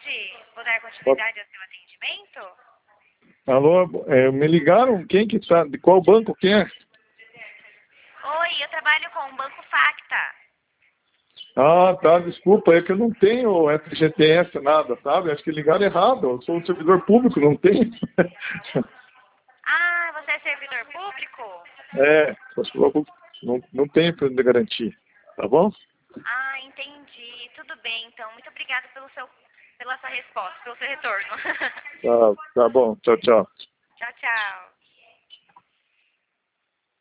tarde. Vou dar continuidade ao seu atendimento. Alô, me ligaram? Quem que está? De qual banco que é? Oi, eu trabalho com o Banco Facta. Ah, tá, desculpa, é que eu não tenho FGTS, nada, sabe? Acho que ligaram errado, eu sou um servidor público, não tenho. Ah, você é servidor público? Não tenho fundo de garantia, tá bom? Ah, entendi. Tudo bem, então. Muito obrigada pela sua resposta, pelo seu retorno. Tá bom, tchau, tchau. Tchau, tchau.